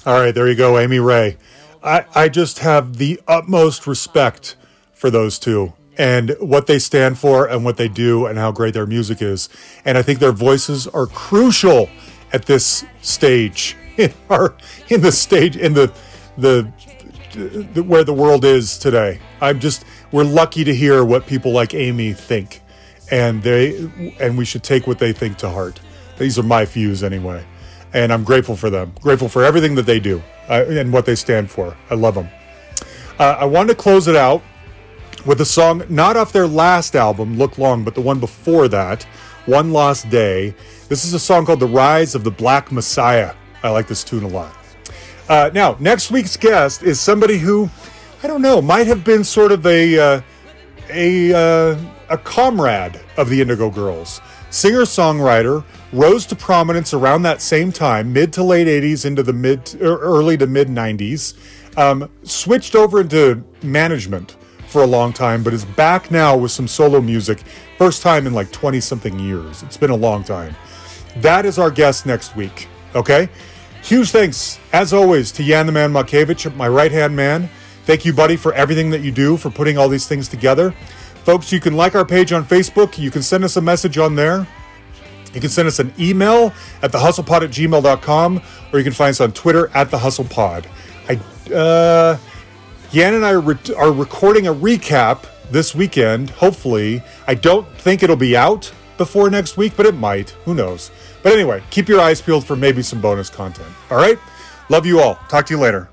All right, there you go, Amy Ray. I just have the utmost respect for those two and what they stand for and what they do and how great their music is. And I think their voices are crucial at this stage in the stage in the where the world is today. We're lucky to hear what people like Amy think, and we should take what they think to heart. These are my views anyway. And I'm grateful for them. Grateful for everything that they do and what they stand for. I love them. I wanted to close it out with a song not off their last album, Look Long, but the one before that, One Lost Day. This is a song called The Rise of the Black Messiah. I like this tune a lot. Now, next week's guest is somebody who, I don't know, might have been sort of a comrade of the Indigo Girls. Singer-songwriter, rose to prominence around that same time, mid to late 80s into the early to mid 90s. Switched over into management for a long time, but is back now with some solo music. First time in like 20-something years. It's been a long time. That is our guest next week, okay? Huge thanks, as always, to Jan the Man Makevich, my right-hand man. Thank you, buddy, for everything that you do, for putting all these things together. Folks, you can like our page on Facebook. You can send us a message on there. You can send us an email at thehustlepod@gmail.com, or you can find us on Twitter at thehustlepod. Yan and I are recording a recap this weekend, hopefully. I don't think it'll be out before next week, but it might. Who knows? But anyway, keep your eyes peeled for maybe some bonus content. All right? Love you all. Talk to you later.